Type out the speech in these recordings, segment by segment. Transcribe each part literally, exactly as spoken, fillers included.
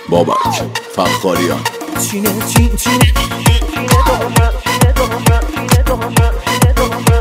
بابک فخاریان. چینه چین چینه چینه دومه چینه دومه چینه دومه چینه دومه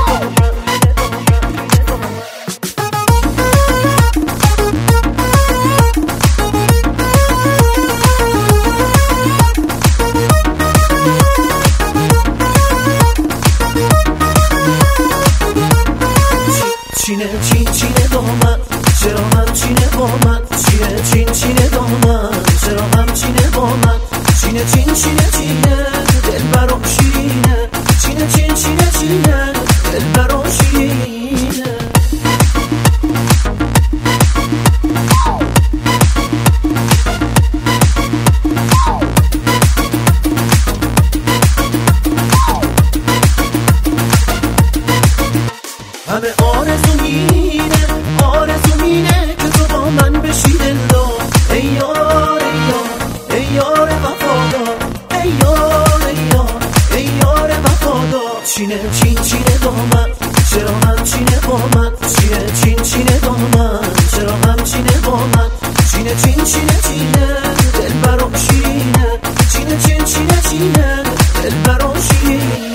چینه چین چینه دومه چرا هم چینه با من چینه چین چینه دومه چرا هم چینه با من چینه چین چینه چینه دل برام شیرینه چینه چین چینه چینه دل برام شیرینه همه آرزو مینه آرزو مینه که تو با من بشی دلدار ای یار ای یار ای یار وفادار ای یار ای یار ای یار وفادار چینه چین چینه دامن چرا هم چینه با من چینه چین چینه دامن چرا هم چینه با من چینه چین چینه چینه دل برام شیرینه چینه چین چینه چینه دل برام شیرینه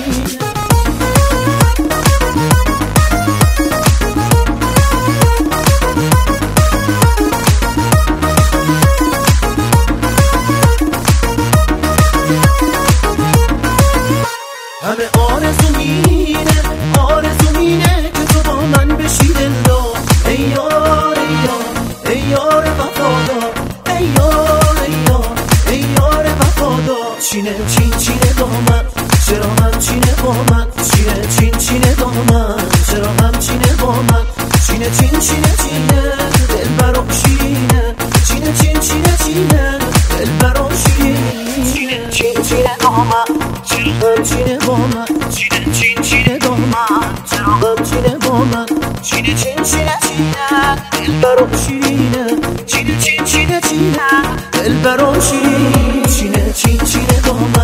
همه آرزو مینه آرزو مینه که تو با من بشی دلدار ای یار ای یار ای یار وفادار ای یار ای یار ای یار وفادار چینه چین چینه دامن چرا هم چینه با من چینه چین چینه دامن چرا هم چینه با من چینه چین چینه چینه دل برام شیرینه چینه چین چینه چینه دل برام شیرینه چینه چین چینه دامن چرا هم چینه با من چینه چین چینه دامن چرا هم چینه با من چینه چین چینه چینه دل برام شیرینه چینه چین چینه چینه دل برام شیرینه چینه چین چینه دامن